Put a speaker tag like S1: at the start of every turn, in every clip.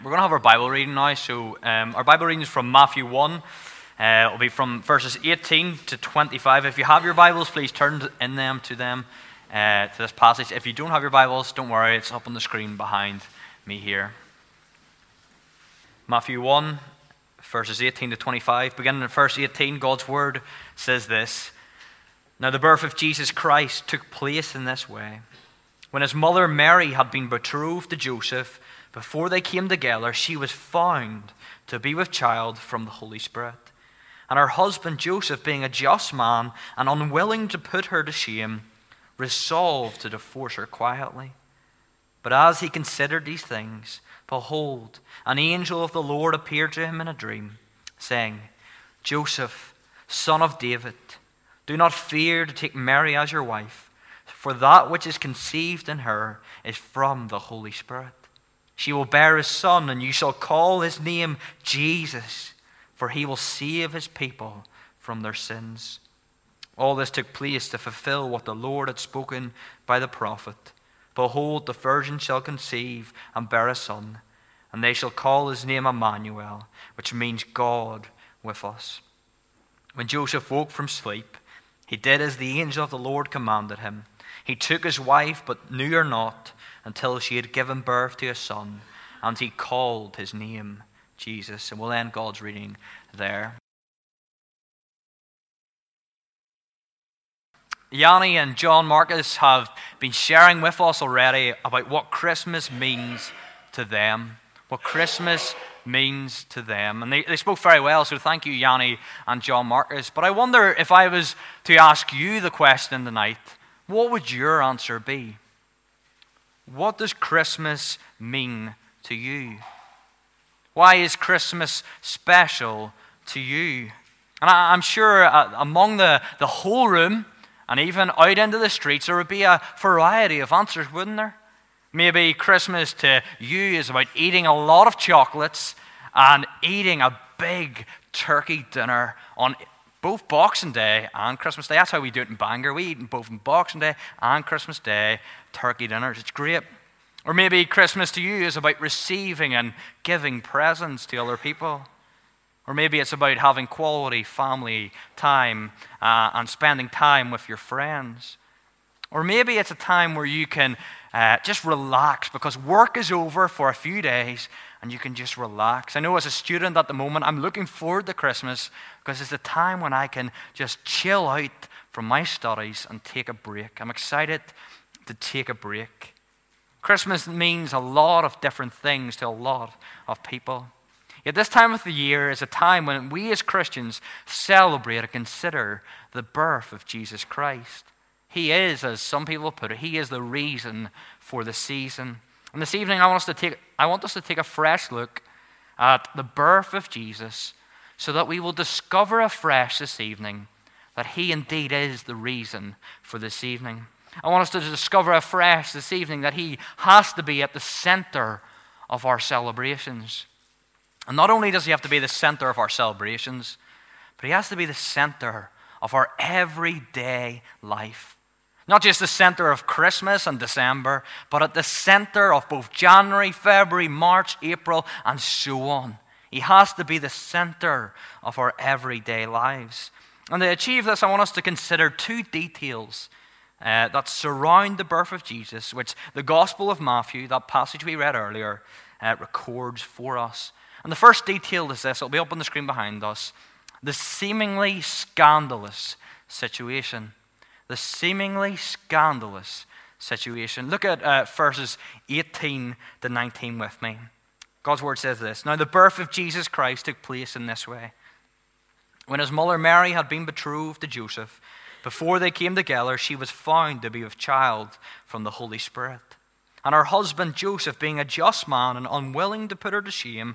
S1: We're going to have our Bible reading now. So our Bible reading is from Matthew 1. It'll be from verses 18 to 25. If you have your Bibles, please turn to this passage. If you don't have your Bibles, don't worry. It's up on the screen behind me here. Matthew 1, verses 18 to 25. Beginning at verse 18, God's Word says this. Now the birth of Jesus Christ took place in this way. When his mother Mary had been betrothed to Joseph, before they came together, she was found to be with child from the Holy Spirit. And her husband Joseph, being a just man and unwilling to put her to shame, resolved to divorce her quietly. But as he considered these things, behold, an angel of the Lord appeared to him in a dream, saying, Joseph, son of David, do not fear to take Mary as your wife, for that which is conceived in her is from the Holy Spirit. She will bear a son, and you shall call his name Jesus, for he will save his people from their sins. All this took place to fulfill what the Lord had spoken by the prophet. Behold, the virgin shall conceive and bear a son, and they shall call his name Emmanuel, which means God with us. When Joseph woke from sleep, he did as the angel of the Lord commanded him. He took his wife, but knew her not, until she had given birth to a son, and he called his name Jesus. And we'll end God's reading there. Yanni and John Marcus have been sharing with us already about what Christmas means to them. What Christmas means to them. And they spoke very well, so thank you, Yanni and John Marcus. But I wonder, if I was to ask you the question tonight, what would your answer be? What does Christmas mean to you? Why is Christmas special to you? And I'm sure among the whole room and even out into the streets, there would be a variety of answers, wouldn't there? Maybe Christmas to you is about eating a lot of chocolates and eating a big turkey dinner on both Boxing Day and Christmas Day. That's how we do it in Bangor. We eat both on Boxing Day and Christmas Day turkey dinners. It's great. Or maybe Christmas to you is about receiving and giving presents to other people. Or maybe it's about having quality family time and spending time with your friends. Or maybe it's a time where you can just relax because work is over for a few days and you can just relax. I know as a student at the moment, I'm looking forward to Christmas because it's a time when I can just chill out from my studies and take a break. I'm excited to take a break. Christmas means a lot of different things to a lot of people. Yet this time of the year is a time when we as Christians celebrate and consider the birth of Jesus Christ. He is, as some people put it, he is the reason for the season. And this evening I want us to take a fresh look at the birth of Jesus so that we will discover afresh this evening that he indeed is the reason for this evening. I want us to discover afresh this evening that he has to be at the center of our celebrations. And not only does he have to be the center of our celebrations, but he has to be the center of our everyday life. Not just the center of Christmas and December, but at the center of both January, February, March, April, and so on. He has to be the center of our everyday lives. And to achieve this, I want us to consider two details that surround the birth of Jesus, which the Gospel of Matthew, that passage we read earlier, records for us. And the first detail is this. It'll be up on the screen behind us. The seemingly scandalous situation. The seemingly scandalous situation. Look at verses 18 to 19 with me. God's word says this. Now the birth of Jesus Christ took place in this way. When his mother Mary had been betrothed to Joseph, before they came together, she was found to be with child from the Holy Spirit. And her husband Joseph, being a just man and unwilling to put her to shame,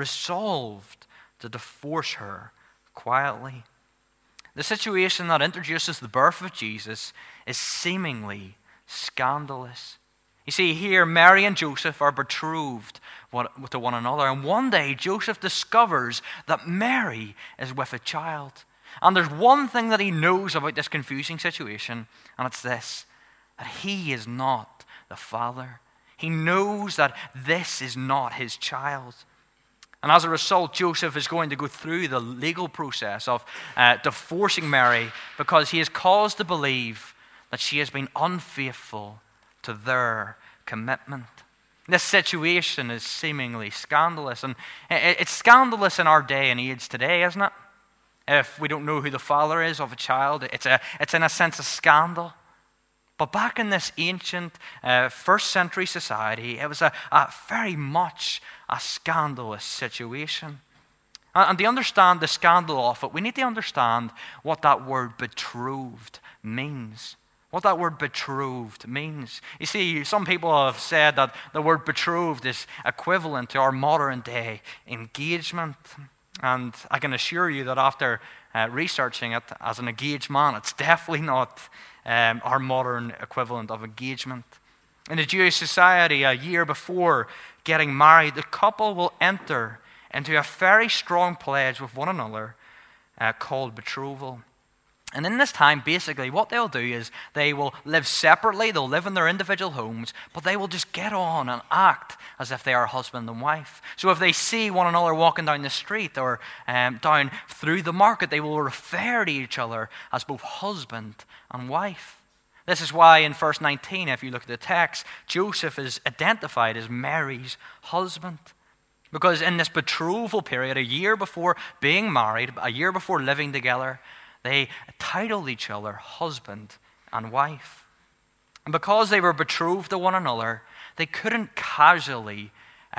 S1: resolved to divorce her quietly. The situation that introduces the birth of Jesus is seemingly scandalous. You see, here Mary and Joseph are betrothed to one another, and one day Joseph discovers that Mary is with a child. And there's one thing that he knows about this confusing situation, and it's this, that he is not the father. He knows that this is not his child. And as a result, Joseph is going to go through the legal process of divorcing Mary because he is caused to believe that she has been unfaithful to their commitment. This situation is seemingly scandalous, and it's scandalous in our day and age today, isn't it? If we don't know who the father is of a child, it's in a sense a scandal. But back in this ancient first century society, it was a very much a scandalous situation. And to understand the scandal of it, we need to understand what that word betrothed means. What that word betrothed means. You see, some people have said that the word betrothed is equivalent to our modern day engagement. And I can assure you that after researching it as an engaged man, it's definitely not our modern equivalent of engagement. In the Jewish society, a year before getting married, the couple will enter into a very strong pledge with one another called betrothal. And in this time, basically, what they'll do is they will live separately, they'll live in their individual homes, but they will just get on and act as if they are husband and wife. So if they see one another walking down the street or down through the market, they will refer to each other as both husband and wife. This is why in verse 19, if you look at the text, Joseph is identified as Mary's husband. Because in this betrothal period, a year before being married, a year before living together, they titled each other husband and wife. And because they were betrothed to one another, they couldn't casually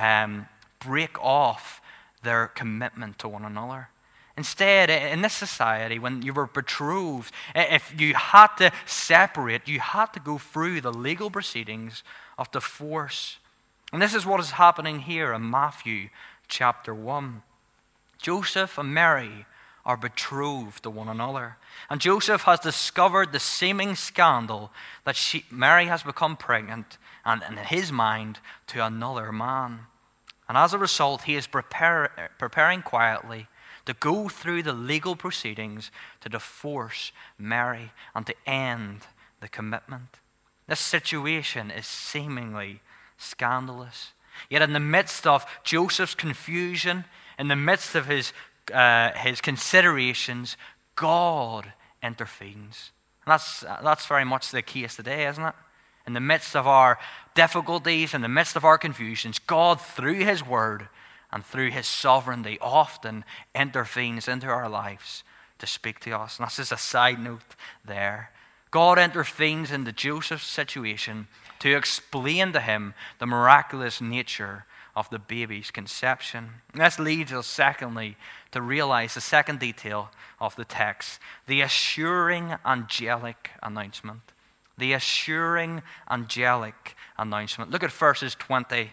S1: break off their commitment to one another. Instead, in this society, when you were betrothed, if you had to separate, you had to go through the legal proceedings of divorce. And this is what is happening here in Matthew chapter 1. Joseph and Mary are betrothed to one another. And Joseph has discovered the seeming scandal that Mary has become pregnant, and in his mind, to another man. And as a result, he is preparing quietly to go through the legal proceedings to divorce Mary and to end the commitment. This situation is seemingly scandalous. Yet in the midst of Joseph's confusion, in the midst of his considerations, God intervenes. And that's very much the case today, isn't it? In the midst of our difficulties, in the midst of our confusions, God, through his word and through his sovereignty, often intervenes into our lives to speak to us. And that's just a side note there. God intervenes into Joseph's situation to explain to him the miraculous nature of the baby's conception. And this leads us, secondly, to realize the second detail of the text, the assuring angelic announcement. The assuring angelic announcement. Look at verse 20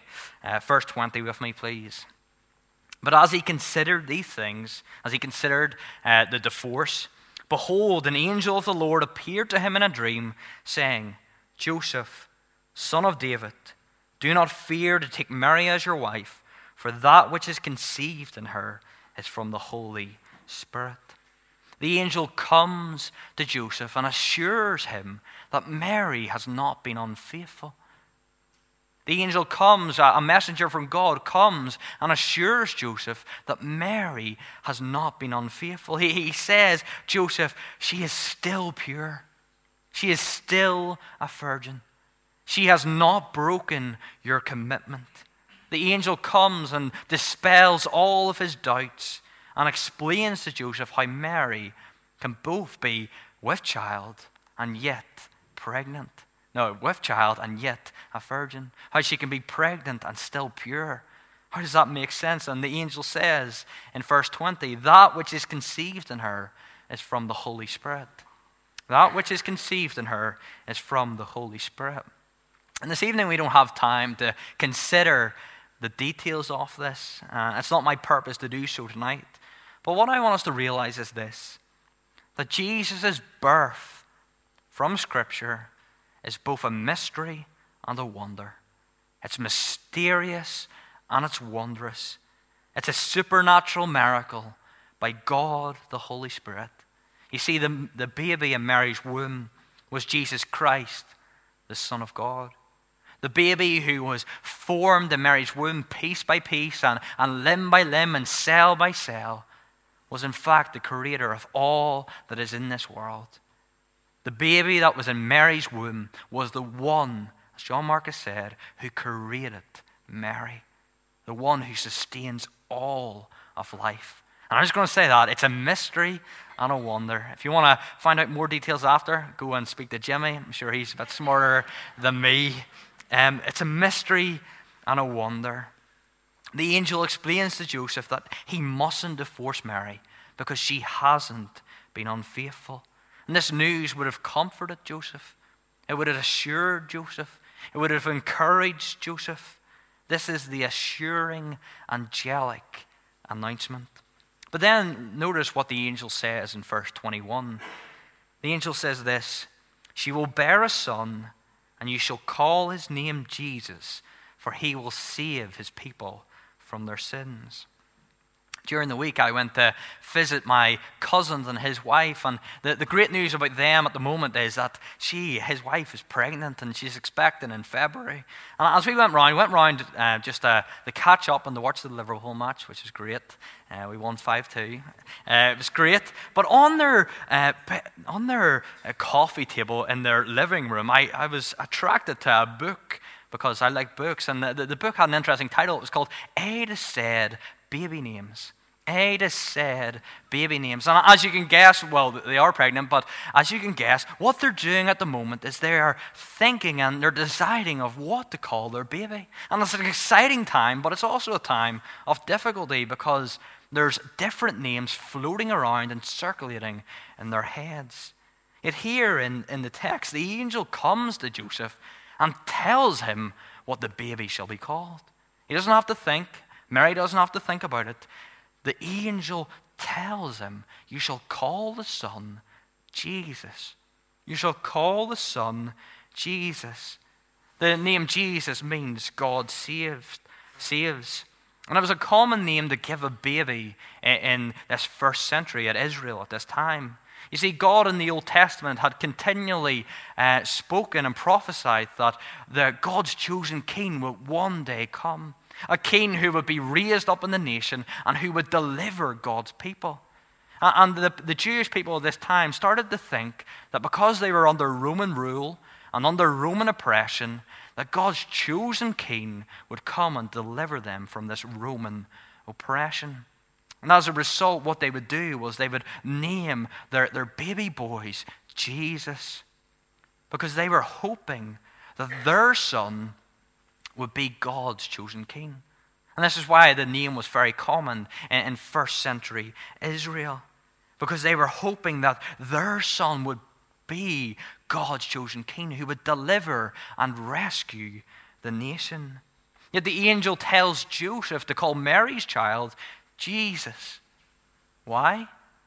S1: with me, please. But as he considered these things, as he considered the divorce, behold, an angel of the Lord appeared to him in a dream, saying, Joseph, son of David, do not fear to take Mary as your wife, for that which is conceived in her is from the Holy Spirit. The angel comes to Joseph and assures him that Mary has not been unfaithful. The angel comes, a messenger from God comes and assures Joseph that Mary has not been unfaithful. He says, Joseph, she is still pure. She is still a virgin. She has not broken your commitment. The angel comes and dispels all of his doubts and explains to Joseph how Mary can both be with child and yet pregnant. No, with child and yet a virgin. How she can be pregnant and still pure. How does that make sense? And the angel says in verse 20, that which is conceived in her is from the Holy Spirit. That which is conceived in her is from the Holy Spirit. And this evening we don't have time to consider the details of this. It's not my purpose to do so tonight. But what I want us to realize is this, that Jesus' birth from Scripture is both a mystery and a wonder. It's mysterious and it's wondrous. It's a supernatural miracle by God the Holy Spirit. You see, the baby in Mary's womb was Jesus Christ, the Son of God. The baby who was formed in Mary's womb piece by piece and limb by limb and cell by cell was in fact the creator of all that is in this world. The baby that was in Mary's womb was the one, as John Marcus said, who created Mary. The one who sustains all of life. And I'm just going to say that. It's a mystery and a wonder. If you want to find out more details after, go and speak to Jimmy. I'm sure he's a bit smarter than me. It's a mystery and a wonder. The angel explains to Joseph that he mustn't divorce Mary because she hasn't been unfaithful. And this news would have comforted Joseph. It would have assured Joseph. It would have encouraged Joseph. This is the assuring, angelic announcement. But then notice what the angel says in verse 21. The angel says this, "She will bear a son, and you shall call his name Jesus, for he will save his people from their sins." During the week, I went to visit my cousins and his wife, and the great news about them at the moment is that his wife, is pregnant, and she's expecting in February. And as we went round just to catch up and to watch the Liverpool match, which is great. We won 5-2. It was great. But on their coffee table in their living room, I was attracted to a book because I like books, and the book had an interesting title. It was called A to Z Baby Names. A to Z baby names. And as you can guess, well, they are pregnant, but as you can guess, what they're doing at the moment is they are thinking and they're deciding of what to call their baby. And it's an exciting time, but it's also a time of difficulty because there's different names floating around and circulating in their heads. Yet here in the text, the angel comes to Joseph and tells him what the baby shall be called. He doesn't have to think. Mary doesn't have to think about it. The angel tells him, "You shall call the son Jesus." You shall call the son Jesus. The name Jesus means God saves. And it was a common name to give a baby in this first century at Israel at this time. You see, God in the Old Testament had continually spoken and prophesied that God's chosen king would one day come. A king who would be raised up in the nation and who would deliver God's people. And the Jewish people of this time started to think that because they were under Roman rule and under Roman oppression, that God's chosen king would come and deliver them from this Roman oppression. And as a result, what they would do was they would name their baby boys Jesus, because they were hoping that their son would be God's chosen king. And this is why the name was very common in first century Israel, because they were hoping that their son would be God's chosen king who would deliver and rescue the nation. Yet the angel tells Joseph to call Mary's child Jesus. Why?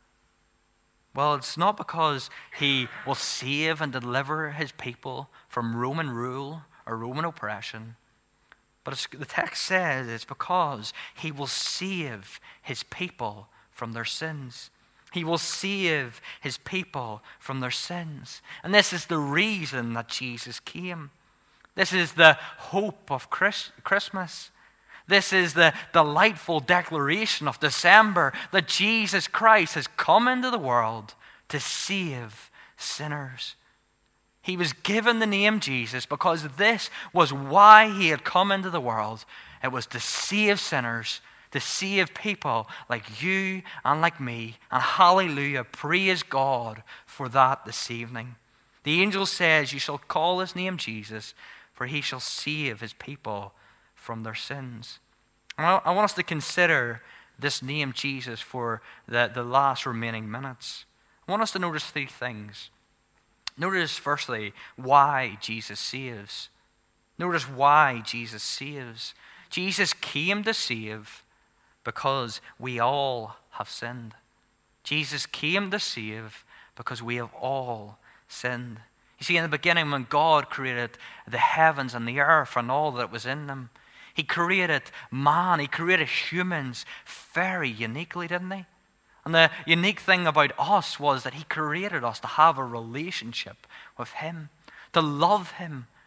S1: Well, it's not because he will save and deliver his people from Roman rule or Roman oppression. But the text says it's because he will save his people from their sins. He will save his people from their sins. And this is the reason that Jesus came. This is the hope of Christmas. This is the delightful declaration of December that Jesus Christ has come into the world to save sinners. He was given the name Jesus because this was why he had come into the world. It was to save sinners, to save people like you and like me. And hallelujah, praise God for that this evening. The angel says, "You shall call his name Jesus, for he shall save his people from their sins." And I want us to consider this name Jesus for the last remaining minutes. I want us to notice three things. Notice, firstly, why Jesus saves. Notice why Jesus saves. Jesus came to save because we all have sinned. Jesus came to save because we have all sinned. You see, in the beginning, when God created the heavens and the earth and all that was in them, he created man, he created humans very uniquely, didn't he? And the unique thing about us was that he created us to have a relationship with him, to love him,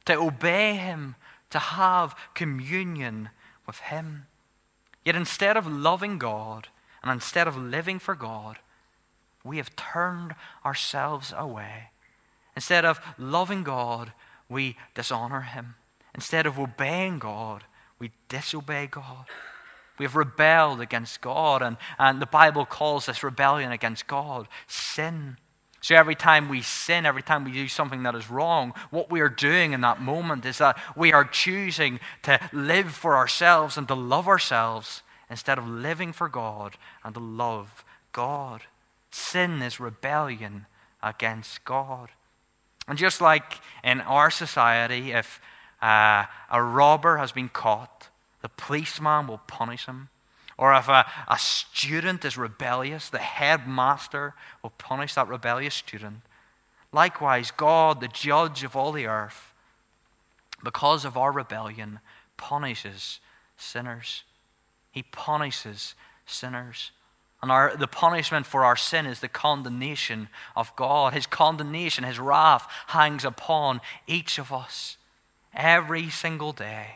S1: to obey him, to have communion with him. Yet instead of loving God and instead of living for God, we have turned ourselves away. Instead of loving God, we dishonor him. Instead of obeying God, we disobey God. We have rebelled against God, and the Bible calls this rebellion against God sin. So every time we sin, every time we do something that is wrong, what we are doing in that moment is that we are choosing to live for ourselves and to love ourselves instead of living for God and to love God. Sin is rebellion against God. And just like in our society, if a robber has been caught, the policeman will punish him. Or if a student is rebellious, the headmaster will punish that rebellious student. Likewise, God, the judge of all the earth, because of our rebellion, punishes sinners. He punishes sinners. And the punishment for our sin is the condemnation of God. His condemnation, his wrath hangs upon each of us every single day.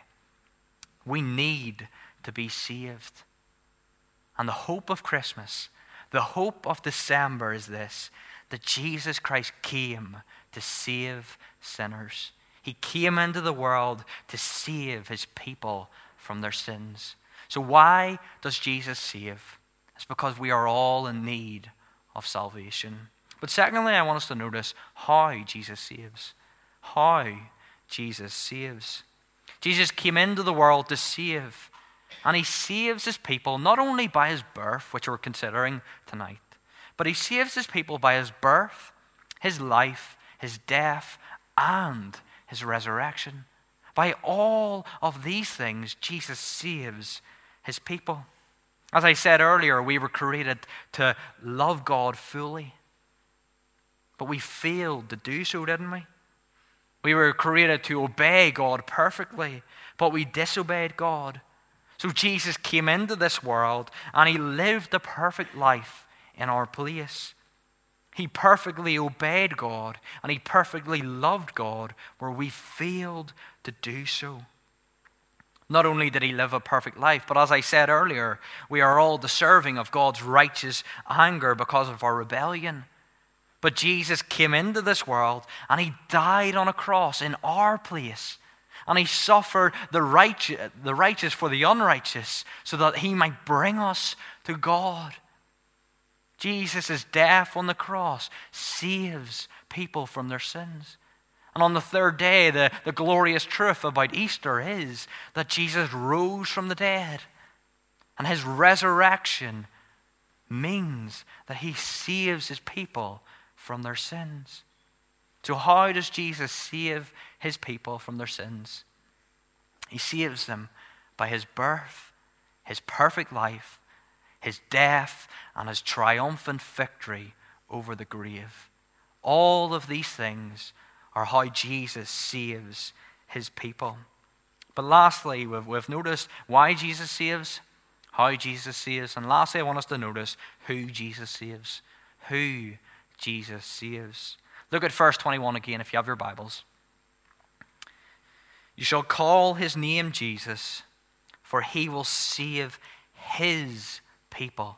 S1: We need to be saved. And the hope of Christmas, the hope of December is this, that Jesus Christ came to save sinners. He came into the world to save his people from their sins. So why does Jesus save? It's because we are all in need of salvation. But secondly, I want us to notice how Jesus saves. How Jesus saves. Jesus came into the world to save. And he saves his people not only by his birth, which we're considering tonight, but he saves his people by his birth, his life, his death, and his resurrection. By all of these things, Jesus saves his people. As I said earlier, we were created to love God fully. But we failed to do so, didn't we? We were created to obey God perfectly, but we disobeyed God. So Jesus came into this world and he lived a perfect life in our place. He perfectly obeyed God and he perfectly loved God where we failed to do so. Not only did he live a perfect life, but as I said earlier, we are all deserving of God's righteous anger because of our rebellion. But Jesus came into this world and he died on a cross in our place. And he suffered the righteous for the unrighteous so that he might bring us to God. Jesus' death on the cross saves people from their sins. And on the third day, the glorious truth about Easter is that Jesus rose from the dead. And his resurrection means that he saves his people from their sins. So how does Jesus save his people from their sins? He saves them by his birth, his perfect life, his death, and his triumphant victory over the grave. All of these things are how Jesus saves his people. But lastly, we've noticed why Jesus saves, how Jesus saves, and lastly, I want us to notice who Jesus saves. Who Jesus saves. Look at verse 21 again if you have your Bibles. You shall call his name Jesus, for he will save his people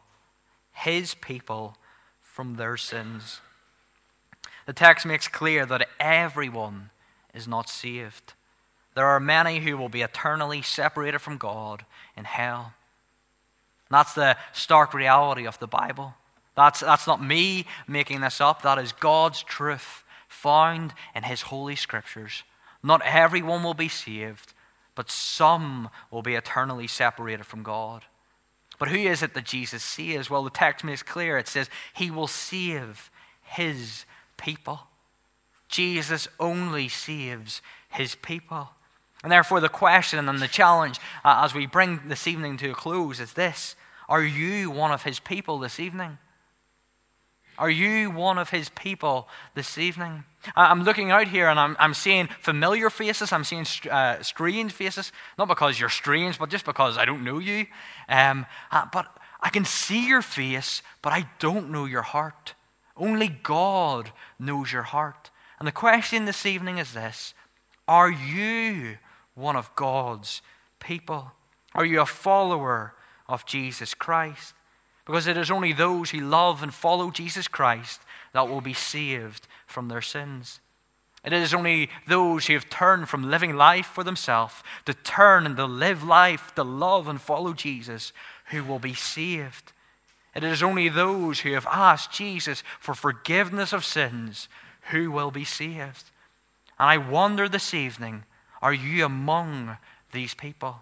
S1: from their sins. The text makes clear that everyone is not saved. There are many who will be eternally separated from God in hell. That's the stark reality of the Bible. That's not me making this up. That is God's truth found in his holy scriptures. Not everyone will be saved, but some will be eternally separated from God. But who is it that Jesus saves? Well, the text makes clear. It says he will save his people. Jesus only saves his people. And therefore the question and the challenge as we bring this evening to a close is this. Are you one of his people this evening? Are you one of his people this evening? I'm looking out here and I'm seeing familiar faces. I'm seeing strange faces. Not because you're strange, but just because I don't know you. But I can see your face, but I don't know your heart. Only God knows your heart. And the question this evening is this. Are you one of God's people? Are you a follower of Jesus Christ? Because it is only those who love and follow Jesus Christ that will be saved from their sins. It is only those who have turned from living life for themselves to turn and to live life, to love and follow Jesus, who will be saved. It is only those who have asked Jesus for forgiveness of sins who will be saved. And I wonder this evening, are you among these people?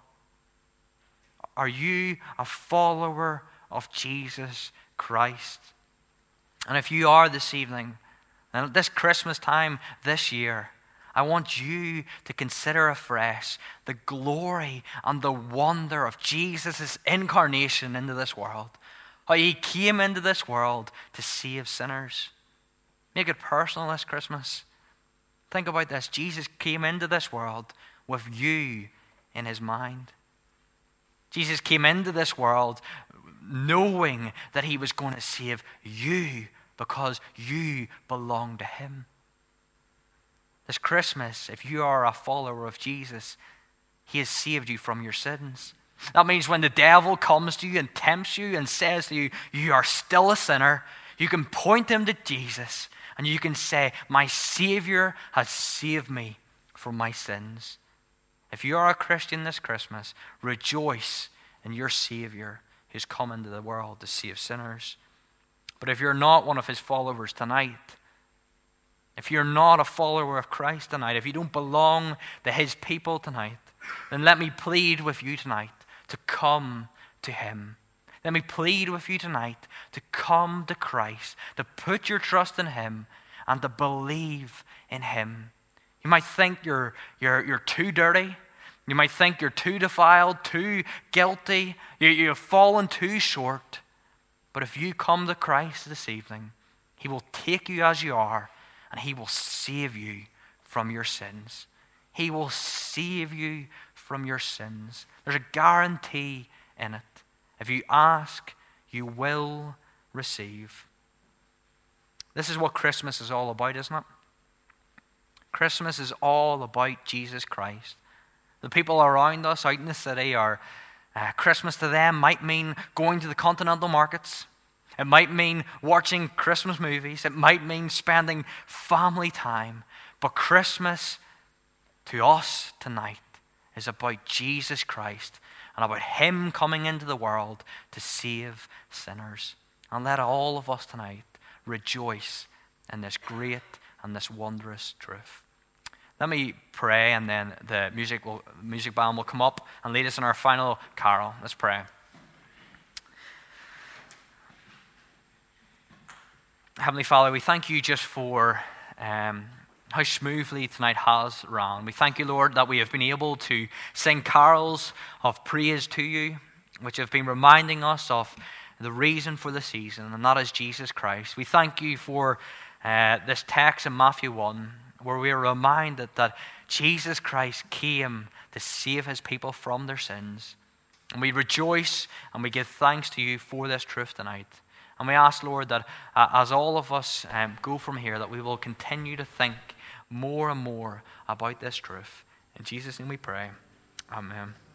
S1: Are you a follower of Jesus Christ? And if you are this evening, and at this Christmas time this year, I want you to consider afresh the glory and the wonder of Jesus' incarnation into this world. How he came into this world to save sinners. Make it personal this Christmas. Think about this. Jesus came into this world with you in his mind. Jesus came into this world knowing that he was going to save you because you belong to him. This Christmas, if you are a follower of Jesus, he has saved you from your sins. That means when the devil comes to you and tempts you and says to you, you are still a sinner, you can point him to Jesus and you can say, my Savior has saved me from my sins. If you are a Christian this Christmas, rejoice in your Savior who's come into the world to save sinners. But if you're not one of his followers tonight, if you're not a follower of Christ tonight, if you don't belong to his people tonight, then let me plead with you tonight to come to him. Let me plead with you tonight to come to Christ, to put your trust in him and to believe in him. You might think you're too dirty. You might think you're too defiled, too guilty. You've fallen too short. But if you come to Christ this evening, he will take you as you are and he will save you from your sins. He will save you from your sins. There's a guarantee in it. If you ask, you will receive. This is what Christmas is all about, isn't it? Christmas is all about Jesus Christ. The people around us out in the city are Christmas to them might mean going to the continental markets. It might mean watching Christmas movies. It might mean spending family time. But Christmas to us tonight is about Jesus Christ and about him coming into the world to save sinners. And let all of us tonight rejoice in this great and this wondrous truth. Let me pray, and then the music band will come up and lead us in our final carol. Let's pray. Heavenly Father, we thank you just for how smoothly tonight has run. We thank you, Lord, that we have been able to sing carols of praise to you, which have been reminding us of the reason for the season, and that is Jesus Christ. We thank you for this text in Matthew 1, where we are reminded that Jesus Christ came to save his people from their sins. And we rejoice and we give thanks to you for this truth tonight. And we ask, Lord, that as all of us go from here, that we will continue to think more and more about this truth. In Jesus' name we pray. Amen.